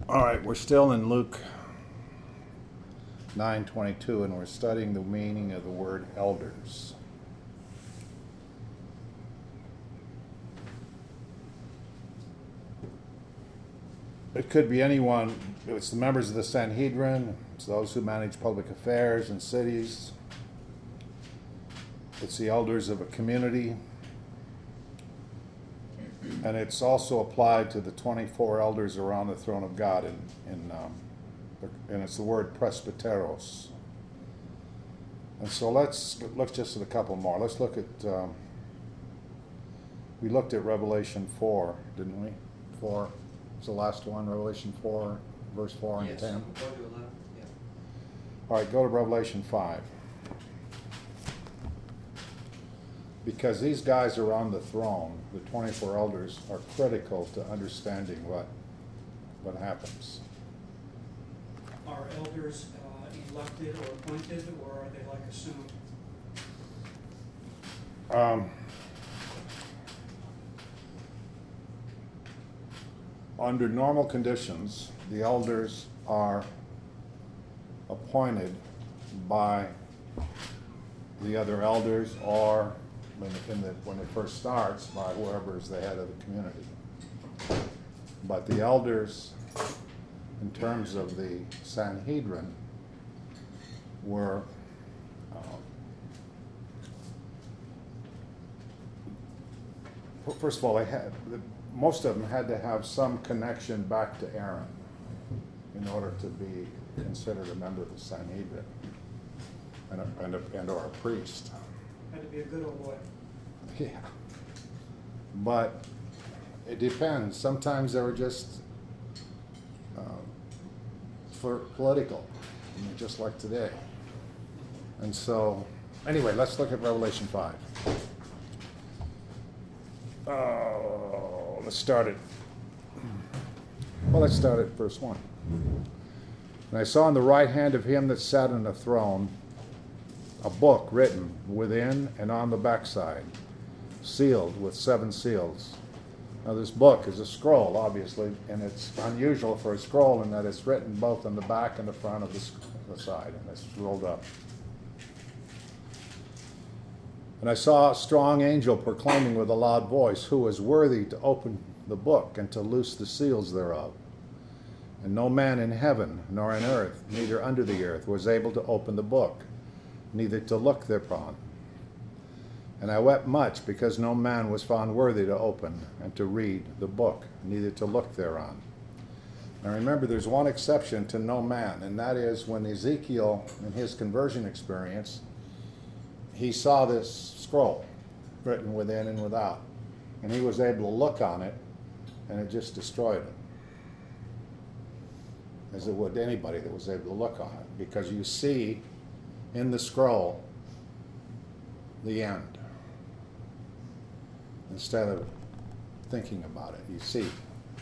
All right, we're still in Luke 9:22, and we're studying the meaning of the word elders. It could be anyone. It's the members of the Sanhedrin. It's those who manage public affairs in cities. It's the elders of a community. And it's also applied to the 24 elders around the throne of God, and it's the word presbyteros. And so let's look just at a couple more. Let's look at, we looked at Revelation 4, didn't we? 4 was the last one, Revelation 4, verse 4 and 10. 4 to 11, yeah. All right, go to Revelation 5. Because these guys around the throne, the 24 elders, are critical to understanding what happens. Are elders elected or appointed, or are they like assumed? Under normal conditions, the elders are appointed by the other elders, or when it first starts, by whoever is the head of the community. But the elders, in terms of the Sanhedrin, were first of all, most of them had to have some connection back to Aaron in order to be considered a member of the Sanhedrin and or a priest. Had to be a good old boy. Yeah. But it depends. Sometimes they were just for political, just like today. And so, anyway, let's look at Revelation 5. Let's start at verse 1. And I saw on the right hand of him that sat on the throne a book written within and on the backside, sealed with 7 seals. Now this book is a scroll, obviously, and it's unusual for a scroll in that it's written both on the back and the front of the side, and it's rolled up. And I saw a strong angel proclaiming with a loud voice, who is worthy to open the book and to loose the seals thereof. And no man in heaven, nor in earth, neither under the earth, was able to open the book, neither to look thereupon. And I wept much, because no man was found worthy to open and to read the book, neither to look thereon. Now remember, there's one exception to no man, and that is when Ezekiel, in his conversion experience, he saw this scroll written within and without, and he was able to look on it, and it just destroyed him, as it would anybody that was able to look on it, because you see in the scroll the end instead of thinking about it. You see.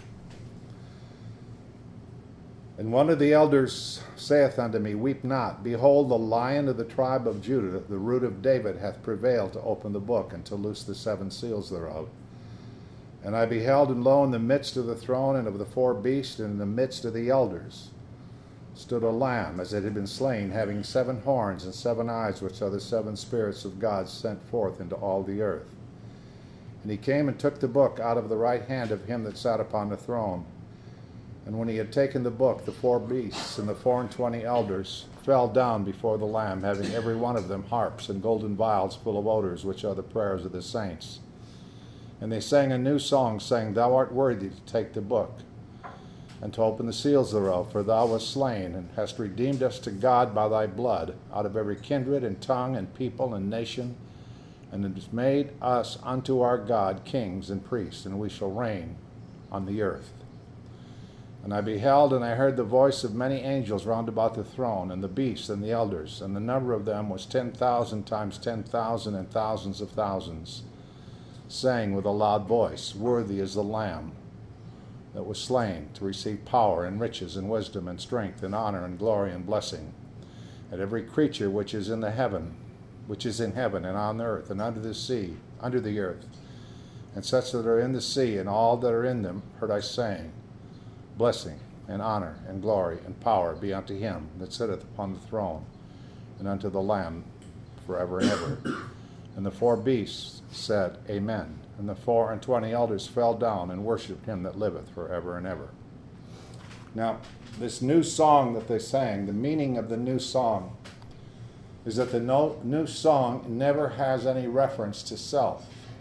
And one of the elders saith unto me, Weep not. Behold, the Lion of the tribe of Judah, the root of David, hath prevailed to open the book and to loose the 7 seals thereof. And I beheld, and lo, in the midst of the throne and of the 4 beasts, and in the midst of the elders, stood a lamb, as it had been slain, having 7 horns and 7 eyes, which are the 7 spirits of God sent forth into all the earth. And he came and took the book out of the right hand of him that sat upon the throne. And when he had taken the book, the 4 beasts and the 24 elders fell down before the Lamb, having every one of them harps and golden vials full of odors, which are the prayers of the saints. And they sang a new song, saying, Thou art worthy to take the book, and to open the seals thereof, for thou wast slain, and hast redeemed us to God by thy blood, out of every kindred and tongue and people and nation, and hast made us unto our God kings and priests, and we shall reign on the earth. And I beheld, and I heard the voice of many angels round about the throne, and the beasts and the elders, and the number of them was 10,000 times 10,000 and thousands of thousands, saying with a loud voice, Worthy is the Lamb that was slain to receive power and riches and wisdom and strength and honor and glory and blessing. And every creature which is in heaven and on the earth and under the sea, under the earth, and such that are in the sea and all that are in them, heard I saying, Blessing and honor, and glory, and power be unto him that sitteth upon the throne, and unto the Lamb forever and ever. And the four beasts said, Amen. And the 24 elders fell down and worshipped him that liveth forever and ever. Now, this new song that they sang, the meaning of the new song is that the new song never has any reference to self.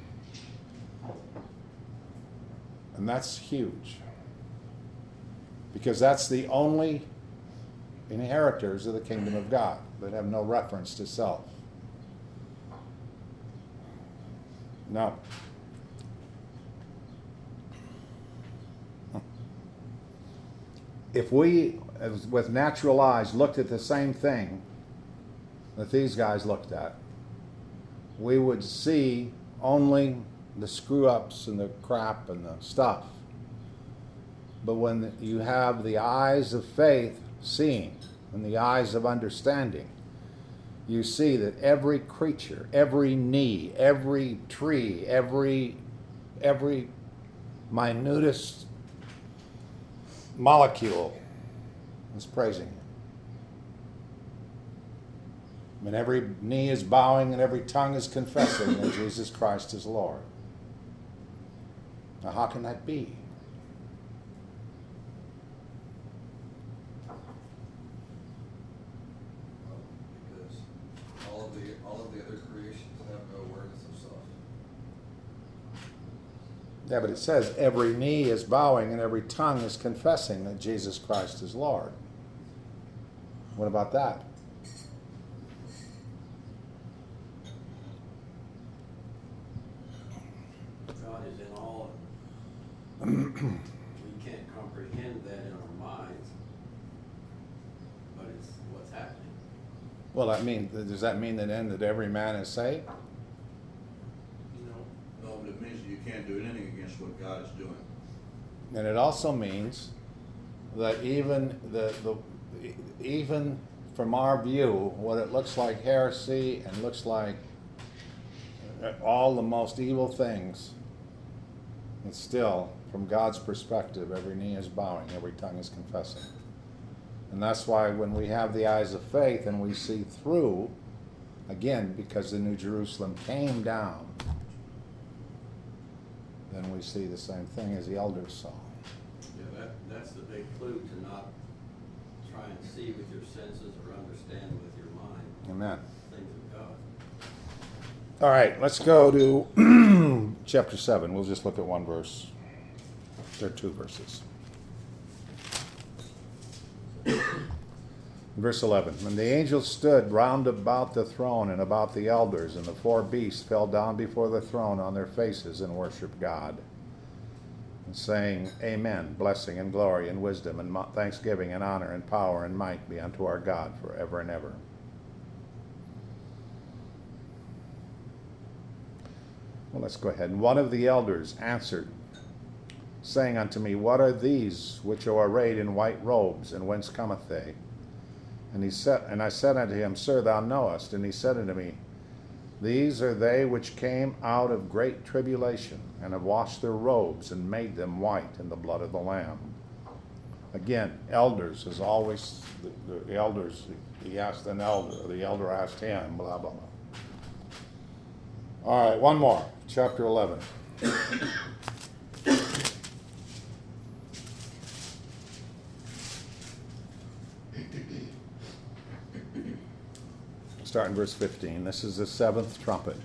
And that's huge. Because that's the only inheritors of the kingdom of God that have no reference to self. Now, if we, with natural eyes, looked at the same thing that these guys looked at, we would see only the screw-ups and the crap and the stuff. But when you have the eyes of faith seeing and the eyes of understanding, you see that every creature, every knee, every tree, every minutest molecule is praising him. And every knee is bowing and every tongue is confessing that Jesus Christ is Lord. Now, how can that be? Because all of the other creations have no awareness of self. Yeah, but it says every knee is bowing and every tongue is confessing that Jesus Christ is Lord. What about that? God is in all of it. We can't comprehend that in our minds, but it's what's happening. Well, does that mean that every man is saved? No, but it means you can't do anything against what God is doing. And it also means that even even from our view, what it looks like heresy and looks like all the most evil things, it's still, from God's perspective, every knee is bowing, every tongue is confessing. And that's why when we have the eyes of faith and we see through, again, because the New Jerusalem came down, then we see the same thing as the elders saw. Yeah, that's the big clue, to not try and see with your senses or understand with your mind Amen. things of God. All right, let's go to chapter 7. We'll just look at one verse. There are two verses. Verse 11. When the angels stood round about the throne and about the elders, and the four beasts fell down before the throne on their faces and worshipped God, and saying, Amen, blessing and glory and wisdom and thanksgiving and honor and power and might be unto our God forever and ever. Well, let's go ahead. And one of the elders answered, saying unto me, What are these which are arrayed in white robes, and whence cometh they? And I said unto him, Sir, thou knowest. And he said unto me, These are they which came out of great tribulation, and have washed their robes, and made them white in the blood of the Lamb. Again, elders is always, the elders, he asked an elder, or the elder asked him, blah, blah, blah. All right, one more, chapter 11. Start in verse 15. This is the seventh trumpet.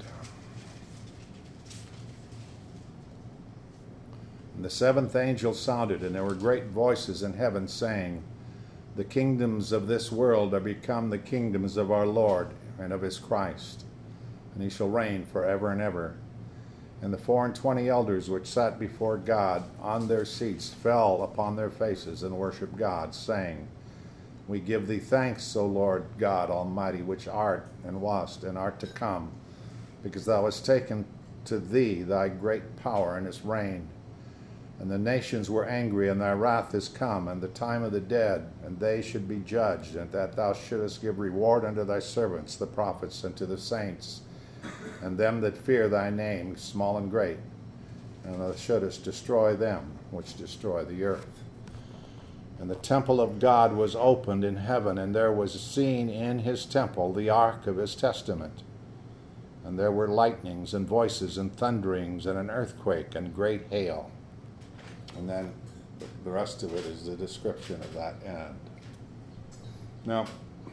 And the seventh angel sounded, and there were great voices in heaven saying, The kingdoms of this world are become the kingdoms of our Lord and of his Christ, and he shall reign forever and ever. And the 24 elders which sat before God on their seats fell upon their faces and worshipped God, saying, We give thee thanks, O Lord God Almighty, which art and wast and art to come, because thou hast taken to thee thy great power and hast reigned. And the nations were angry, and thy wrath is come, and the time of the dead, and they should be judged, and that thou shouldest give reward unto thy servants, the prophets, and to the saints, and them that fear thy name, small and great, and thou shouldest destroy them which destroy the earth. And the temple of God was opened in heaven, and there was seen in his temple the ark of his testament. And there were lightnings and voices and thunderings and an earthquake and great hail. And then the rest of it is the description of that end. Now,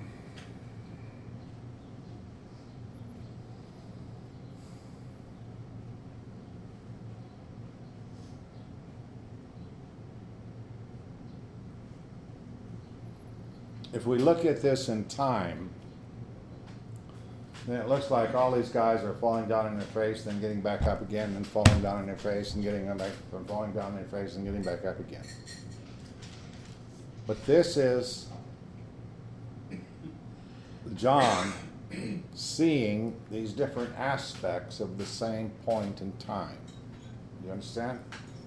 if we look at this in time, then it looks like all these guys are falling down on their face, then getting back up again, and falling down on their face, and getting back, and falling down on their face, and getting back up again. But this is John seeing these different aspects of the same point in time. You understand?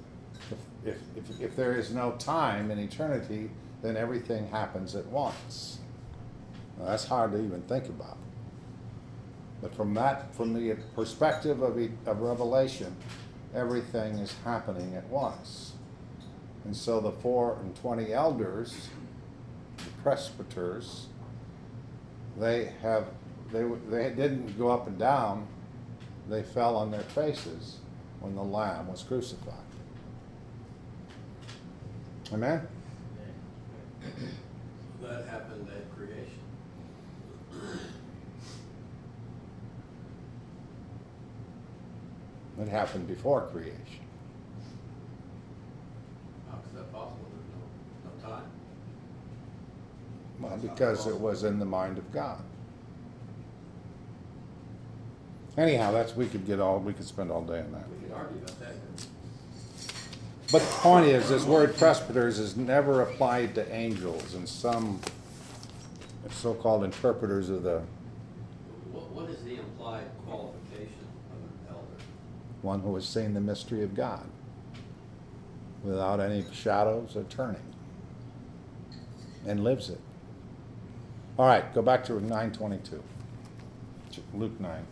If there is no time in eternity, then everything happens at once. Now, that's hard to even think about. But from the perspective of Revelation, everything is happening at once. And so the 24 elders, the presbyters, they didn't go up and down, they fell on their faces when the Lamb was crucified. Amen? That happened at creation. It happened before creation. How is that possible? There's no time. Well, because it was in the mind of God. Anyhow, we could spend all day on that. We could argue about that. But the point is, this word presbyters is never applied to angels, and some so-called interpreters of the What is the implied qualification of an elder? one who has seen the mystery of God without any shadows or turning and lives it. All right, go back to 9:22. Luke 9.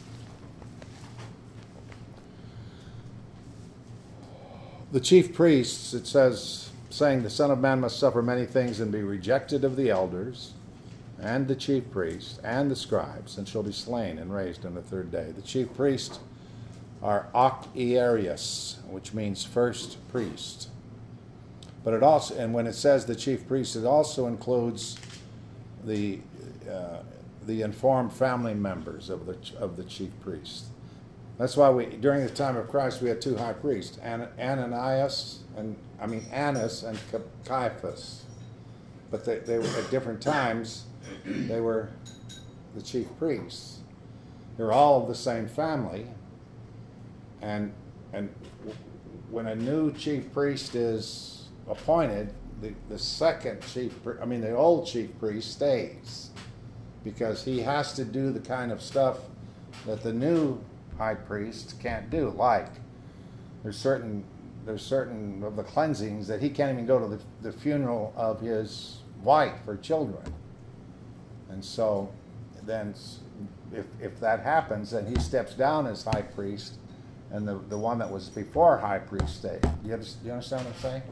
The chief priests, it says, saying, the Son of Man must suffer many things and be rejected of the elders and the chief priests and the scribes, and shall be slain and raised on the third day. The chief priests are Octiarius, which means first priest. But it also, and when it says the chief priest, it also includes the informed family members of the chief priest. That's why during the time of Christ, we had two high priests, Annas and Caiaphas. But they were at different times. They were the chief priests. They were all of the same family, and when a new chief priest is appointed, the old chief priest stays, because he has to do the kind of stuff that the new high priest can't do. Like there's certain of the cleansings that he can't even go to the funeral of his wife or children. And so then if that happens, then he steps down as high priest, and the one that was before high priest stayed. You understand what I'm saying?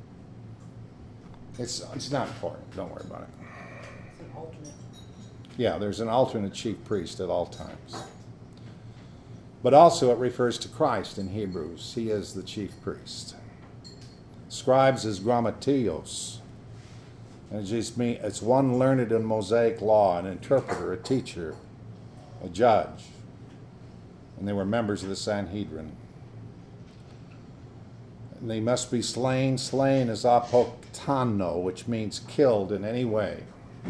It's not important. Don't worry about it. It's an alternate. Yeah, there's an alternate chief priest at all times. But also it refers to Christ in Hebrews. He is the chief priest. Scribes is grammatios. And it's one learned in Mosaic law, an interpreter, a teacher, a judge. And they were members of the Sanhedrin. And they must be slain. Slain is apoktano, which means killed in any way.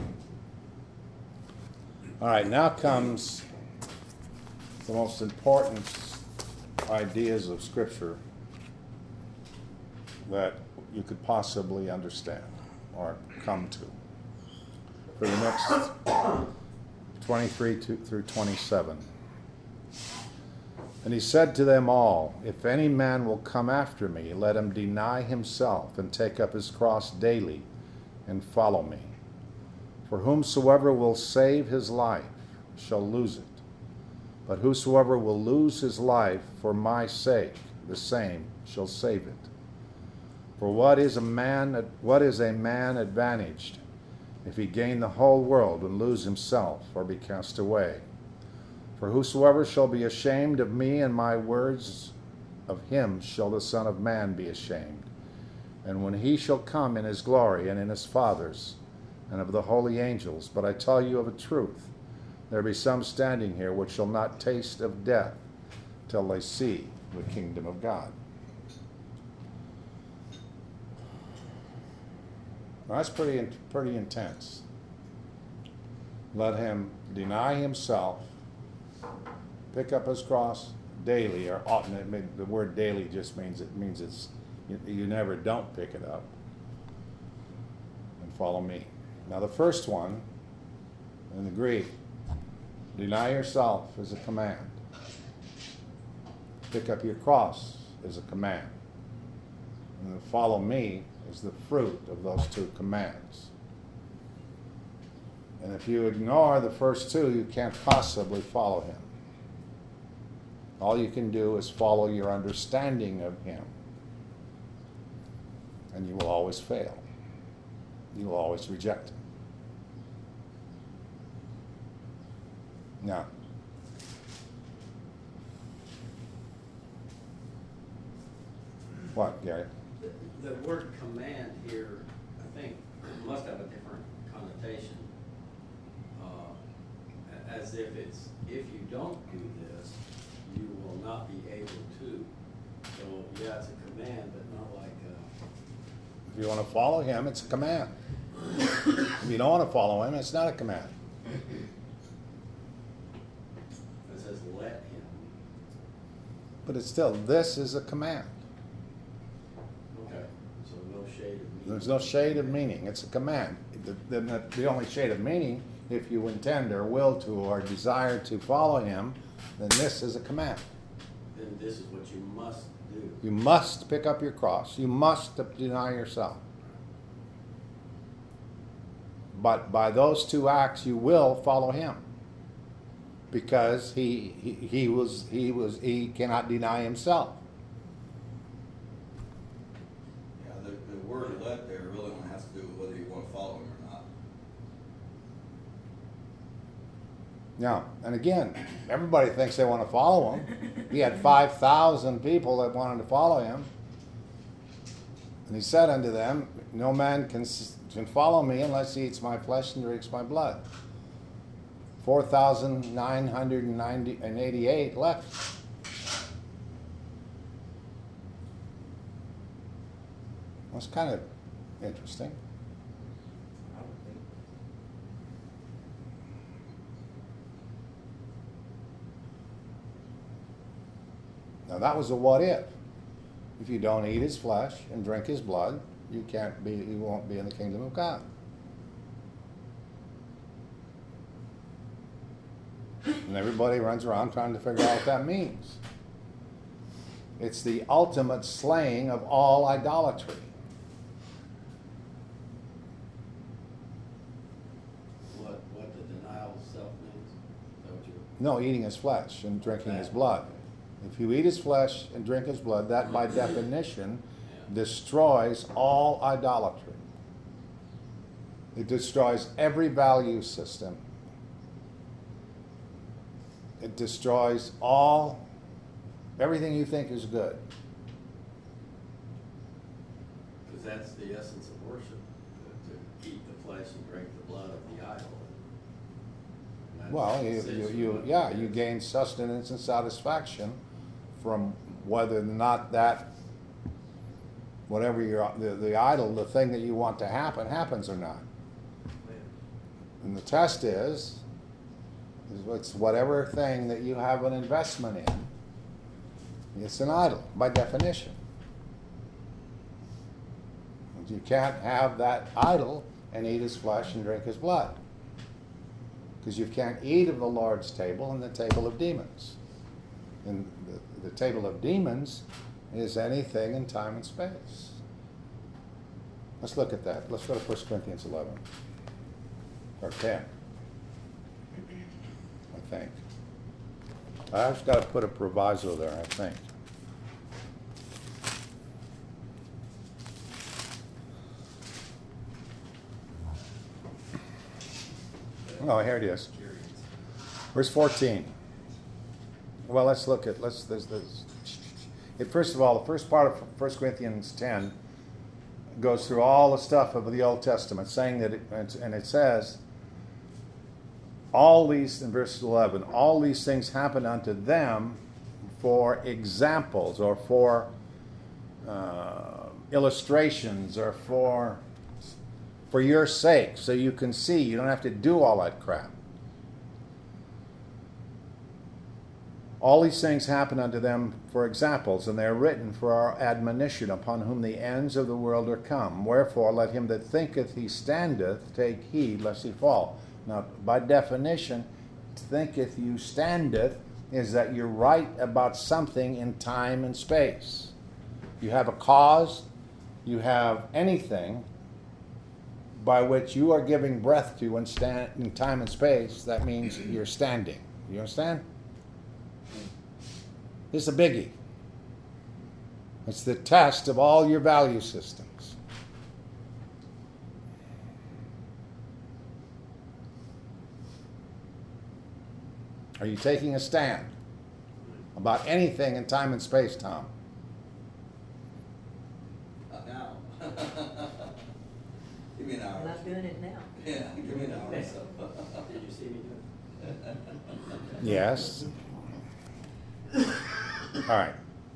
All right, now comes the most important ideas of Scripture that you could possibly understand or come to for the next 23 through 27. And he said to them all, if any man will come after me, let him deny himself and take up his cross daily and follow me. For whomsoever will save his life shall lose it. But whosoever will lose his life for my sake, the same shall save it. For what is a man advantaged if he gain the whole world and lose himself or be cast away? For whosoever shall be ashamed of me and my words, of him shall the Son of Man be ashamed. And when he shall come in his glory and in his Father's and of the holy angels. But I tell you of a truth, there be some standing here which shall not taste of death till they see the kingdom of God. Now, that's pretty intense. Let him deny himself, pick up his cross daily, or often. The word daily just means it's you never don't pick it up, and follow me. Now the first one in the Greek, deny yourself is a command. Pick up your cross is a command. And the follow me is the fruit of those two commands. And if you ignore the first two, you can't possibly follow him. All you can do is follow your understanding of him. And you will always fail. You will always reject him. Now, what, Gary? The word command here, I think, must have a different connotation. As if it's, if you don't do this, you will not be able to. So, yeah, it's a command, but not like If you want to follow him, it's a command. If you don't want to follow him, it's not a command. it says let him. But it's still, this is a command. Okay, so no shade of meaning. There's no shade of meaning. It's a command. The only shade of meaning, if you intend or will to or desire to follow him, then this is a command. Then this is what you must do. You must pick up your cross. You must deny yourself. But by those two acts, you will follow him, because he cannot deny himself. Yeah, the word let there really only has to do with whether you want to follow him or not. Now, and again, everybody thinks they want to follow him. He had 5,000 people that wanted to follow him. And he said unto them, no man can follow me unless he eats my flesh and drinks my blood. 4,988 left. That's kind of interesting. Now that was a what if. If you don't eat his flesh and drink his blood, you won't be in the kingdom of God. And everybody runs around trying to figure out what that means. It's the ultimate slaying of all idolatry. What the denial of self means? Is that what you? No, eating his flesh and drinking his blood. If you eat his flesh and drink his blood, that by definition destroys all idolatry. It destroys every value system. It destroys everything you think is good. Because that's the essence of worship, to eat the flesh and drink the blood of the idol. And Well, that's essentially you what it is. gain sustenance and satisfaction from whether or not that, whatever the idol, the thing that you want to happen, happens or not. And the test is it's whatever thing that you have an investment in, it's an idol by definition. And you can't have that idol and eat his flesh and drink his blood, because you can't eat of the Lord's table and the table of demons. And the table of demons is anything in time and space. Let's look at that. Let's go to 1 Corinthians 11 or 10. I think. I've just got to put a proviso there, I think. Oh, here it is. Curious. Verse 14. Well, let's look at, first of all, the first part of 1 Corinthians 10 goes through all the stuff of the Old Testament, saying that, and it says, all these, in verse 11, all these things happen unto them for examples or for illustrations or for your sake, so you can see. You don't have to do all that crap. All these things happen unto them for examples, and they are written for our admonition, upon whom the ends of the world are come. Wherefore, let him that thinketh he standeth take heed lest he fall. Now, by definition, thinketh you standeth is that you're right about something in time and space. You have a cause, you have anything by which you are giving breath to in time and space. That means you're standing. You understand? This is a biggie. It's the test of all your value systems. Are you taking a stand about anything in time and space, Tom? Not now. Give me an hour. I'm not doing it now. Yeah, give me an hour or so. Did you see me do it? Yes. All right.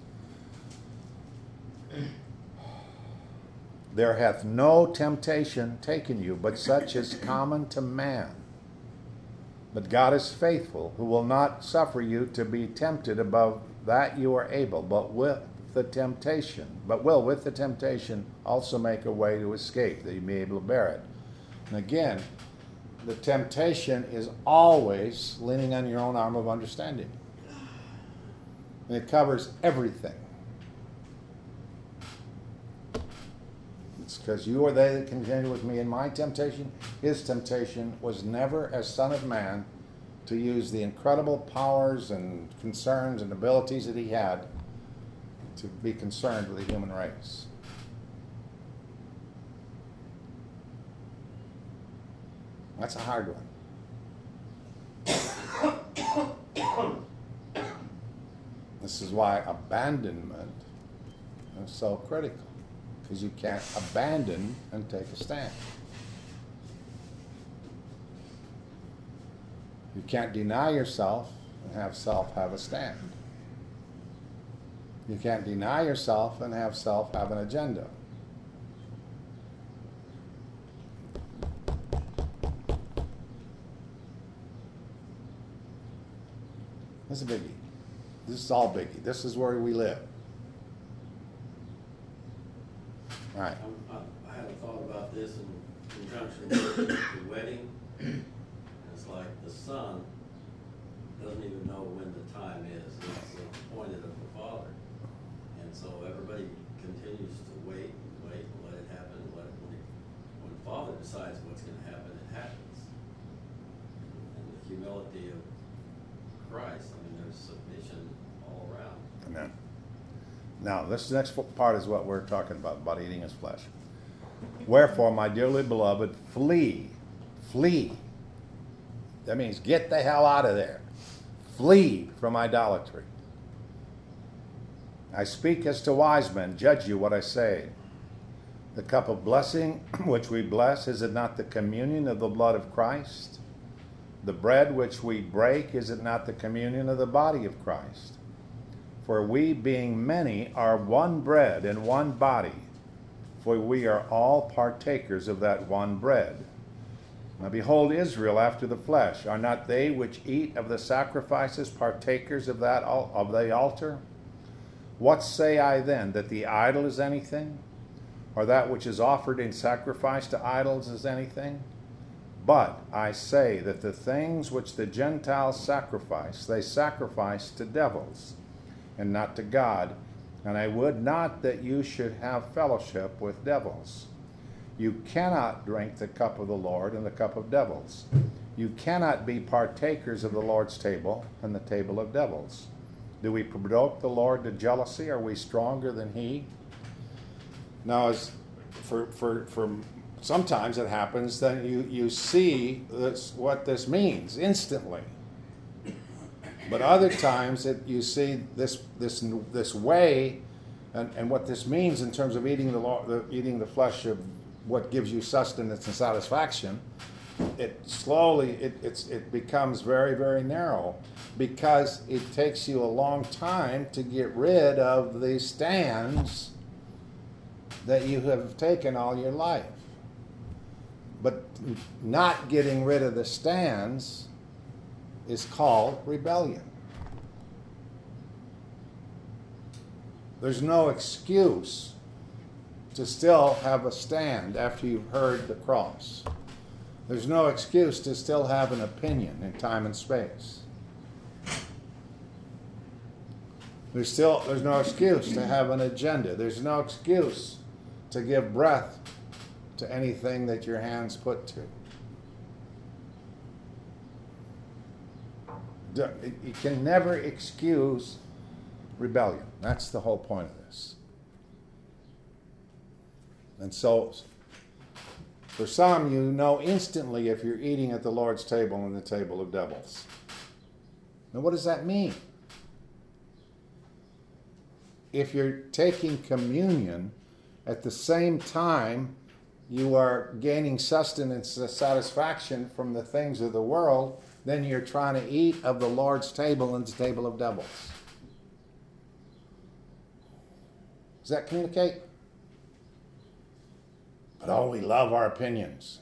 There hath no temptation taken you, but such is common to man. But God is faithful, who will not suffer you to be tempted above that you are able, but will with the temptation also make a way to escape, that you may be able to bear it. And again, the temptation is always leaning on your own arm of understanding. And it covers everything. It's because you are they that contend with me in my temptation. His temptation was never, as Son of Man, to use the incredible powers and concerns and abilities that he had to be concerned with the human race. That's a hard one. This is why abandonment is so critical, because you can't abandon and take a stand. You can't deny yourself and have self have a stand. You can't deny yourself and have self have an agenda. This is a biggie. This is all biggie. This is where we live. All right. I had a thought about this in conjunction with the wedding. It's like the son doesn't even know when the time is. It's appointed of the father. And so everybody continues to wait and let it happen. When the father decides what's going to happen, it happens. And the humility of Christ, I mean, there's submission all around. Amen. Now, this next part is what we're talking about eating his flesh. Wherefore, my dearly beloved, flee. That means get the hell out of there. Flee from idolatry. I speak as to wise men. Judge you what I say. The cup of blessing which we bless, is it not the communion of the blood of Christ? The bread which we break, is it not the communion of the body of Christ? For we, being many, are one bread and one body, for we are all partakers of that one bread. Now behold, Israel after the flesh, are not they which eat of the sacrifices partakers of that of the altar? What say I then, that the idol is anything, or that which is offered in sacrifice to idols is anything? But I say that the things which the Gentiles sacrifice, they sacrifice to devils, and not to God. And I would not that you should have fellowship with devils. You cannot drink the cup of the Lord and the cup of devils. You cannot be partakers of the Lord's table and the table of devils. Do we provoke the Lord to jealousy? Are we stronger than he? Now, as for sometimes it happens that you see what this means instantly. But other times you see this way and what this means in terms of eating the flesh of what gives you sustenance and satisfaction. It becomes very, very narrow because it takes you a long time to get rid of the stands that you have taken all your life. But not getting rid of the stands is called rebellion. There's no excuse to still have a stand after you've heard the cross. There's no excuse to still have an opinion in time and space. There's no excuse to have an agenda. There's no excuse to give breath to anything that your hands put to. You can never excuse rebellion. That's the whole point of this. And so, for some, you know instantly if you're eating at the Lord's table and the table of devils. Now, what does that mean? If you're taking communion at the same time you are gaining sustenance and satisfaction from the things of the world, then you're trying to eat of the Lord's table and the table of devils. Does that communicate? But oh, we love our opinions.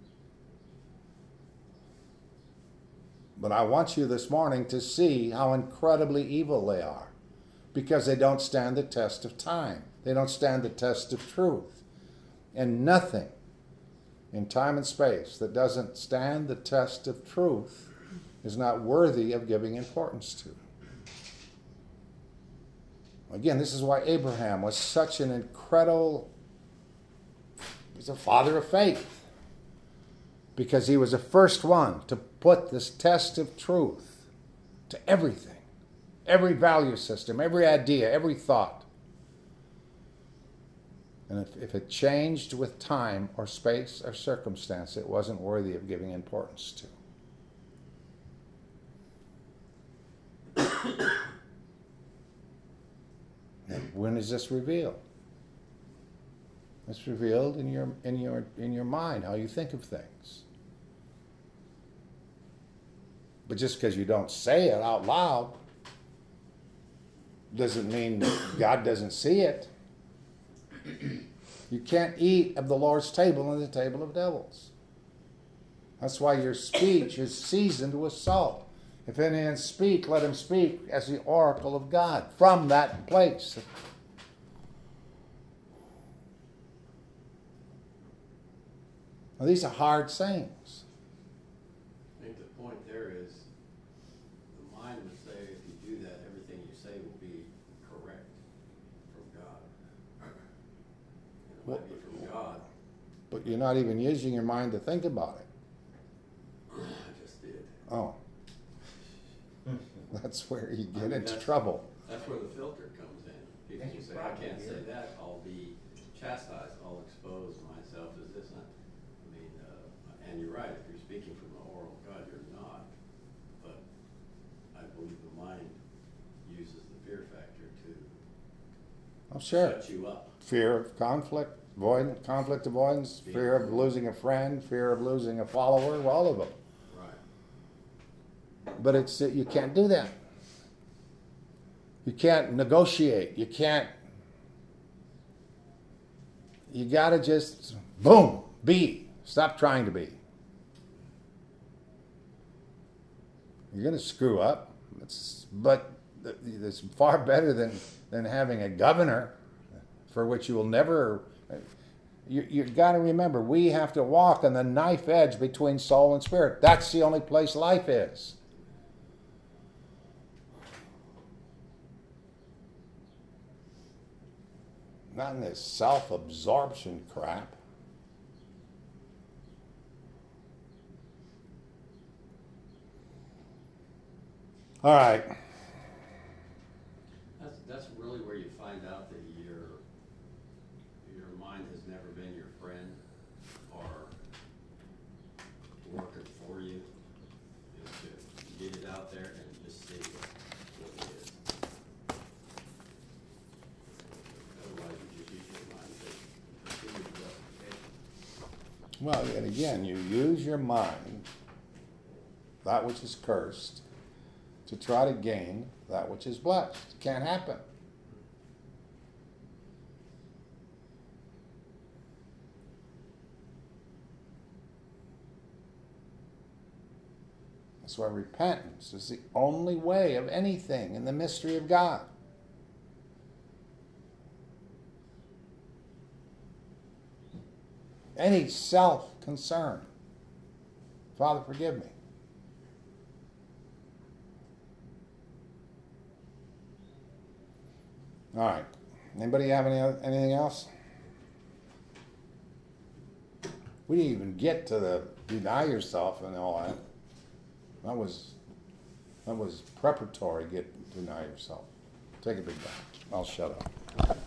But I want you this morning to see how incredibly evil they are, because they don't stand the test of time. They don't stand the test of truth. And nothing in time and space that doesn't stand the test of truth is not worthy of giving importance to. Again, this is why Abraham was such an incredible, he's a father of faith, because he was the first one to put this test of truth to everything, every value system, every idea, every thought. And if it changed with time or space or circumstance, it wasn't worthy of giving importance to. And when is this revealed? It's revealed in your mind, how you think of things. But just because you don't say it out loud doesn't mean that God doesn't see it. You can't eat of the Lord's table and the table of devils. That's why your speech is seasoned with salt. If any man speak, let him speak as the oracle of God from that place. Now, these are hard sayings. I think the point there is the mind would say if you do that, everything you say will be correct from God. It might be from God. But you're not even using your mind to think about it. I just did. Oh. That's where you get into trouble. That's where the filter comes in. People can say, I can't say that, I'll be chastised, I'll expose myself as this. I mean, and you're right, if you're speaking from the oral of God, you're not. But I believe the mind uses the fear factor to shut you up. Fear of conflict, conflict avoidance, fear of losing a friend, fear of losing a follower, all of them. But you can't do that. You can't negotiate. You got to just, boom, be. Stop trying to be. You're going to screw up. But it's far better than having a governor for which you will never... You've got to remember, we have to walk on the knife edge between soul and spirit. That's the only place life is. Not in this self-absorption crap. All right. That's really where you find out that your mind has never been your friend, or Well, and again, you use your mind, that which is cursed, to try to gain that which is blessed. It can't happen. That's why repentance is the only way of anything in the mystery of God. Any self-concern. Father, forgive me. All right. Anybody have anything else? We didn't even get to the deny yourself and all that. That was preparatory. Deny yourself. Take a big bath. I'll shut up.